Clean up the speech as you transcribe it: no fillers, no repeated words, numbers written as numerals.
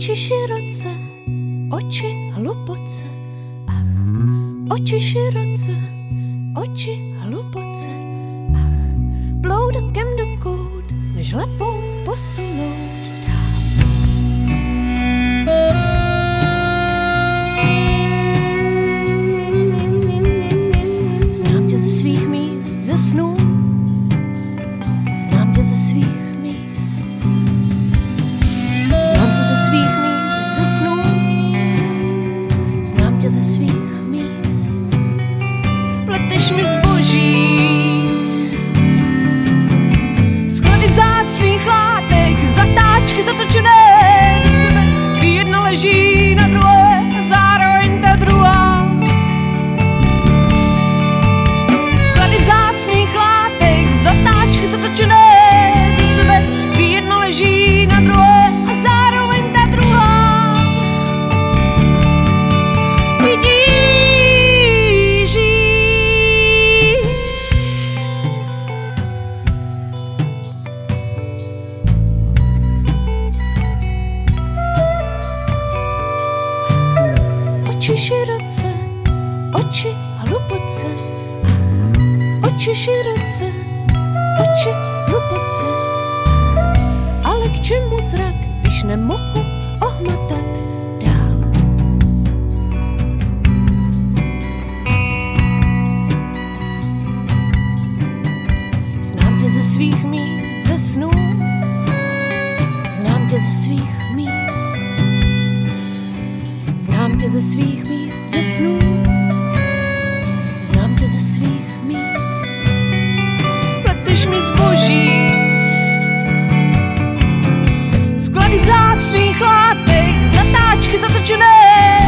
Oči široce, oči hluboce, oči široce, oči hluboce, ploudokem dokud, než hlavou posunout dál. Znám tě ze svých míst, ze snů, znám tě ze svých míst, znám tě ze svých míst, ze snů, znám tě ze svých míst. Pleteš mi zboží, sklady vzácných látek, zatáčky zatočené do sebe, kdy jedna leží na druhé, zároveň ta druhá. Sklady vzácných látek, zatáčky zatočené do sebe, kdy jedna leží na druhé a zároveň ta druhá. Vidíš jí. Oči široce, oči hluboce, oči široce, oči hluboce, ale k čemu zrak, když nemohu ohmatat dál. Znám tě ze svých míst, ze snů, znám tě ze svých míst, znám tě ze svých míst, ze snů, znám tě ze svých míst. Pleteš mi zboží, sklady vzácných látek, zatáčky zatočené